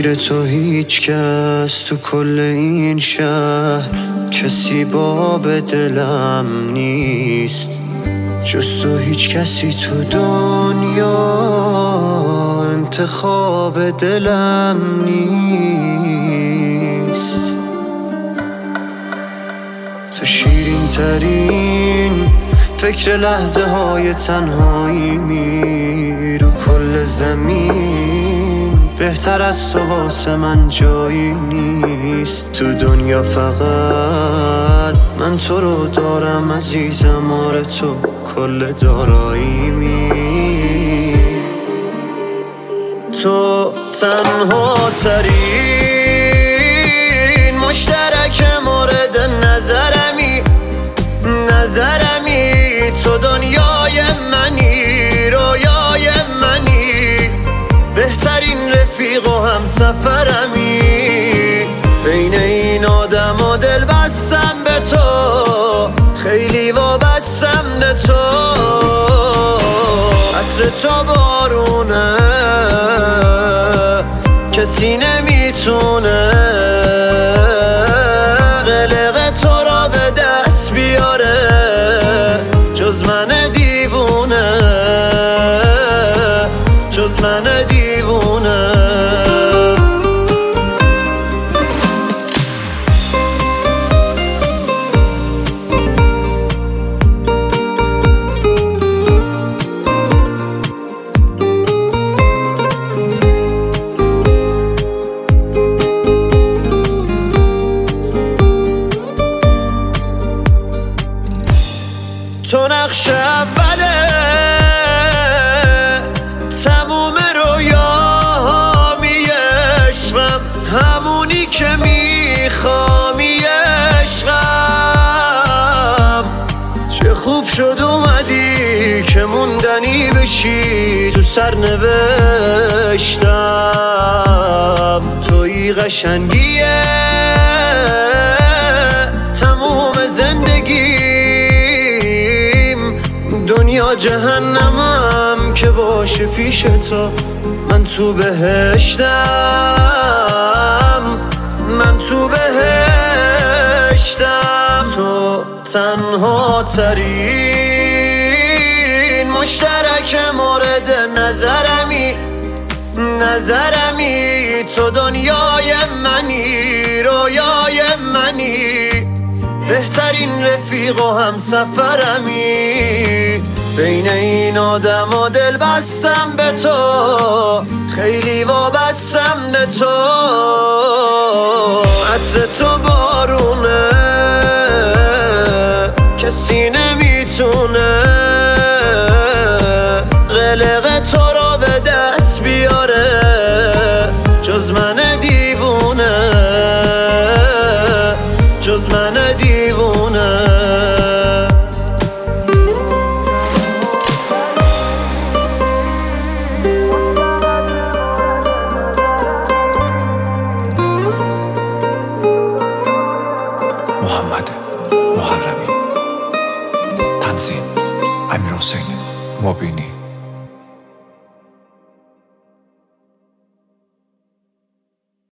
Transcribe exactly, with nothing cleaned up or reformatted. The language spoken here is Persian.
غیر تو هیچ کس تو کل این شهر کسی باب دلم نیست، جز تو هیچ کسی تو دنیا انتخاب دلم نیست. تو شیرین ترین فکر لحظه های تنهایی می رو کل زمین، بهتر از تو واسه من جایی نیست. تو دنیا فقط من تو رو دارم عزیزم، آره تو کل دارایی می. تو تنها ترین مشترک مورد نظرمی نظرمی تو دنیای منی، رویای منی، بهترین رفیق و هم سفرمی. بین این آدم و دل بستم به تو، خیلی وابستم به تو. عطر تو بارونه کسی نمیتونه قلق تو را به دست بیاره جز من دیوونه، جز من دیوونه. تو نقش اوله تموم رویاهامی عشقم، همونی که میخوامی عشقم. چه خوب شد اومدی که موندنی بشی تو سرنوشتم. توی قشنگیه تموم زندگی، دنیا جهنمم که باشه پیش تو. من تو بهشتم، من تو بهشتم. تو تنها ترین مشترک مورد نظرمی نظرمی تو دنیای منی، رویای منی، بهترین رفیق و هم سفرمی. بین این آدم و دل بستم به تو، خیلی وابستم به تو. عطر تو بارونه کسی نمیتونه قلق تو را به دست بیاره جز من دیوونه، جز من دیوونه. محمد محرمی، تنظیم امیرحسین مبینی.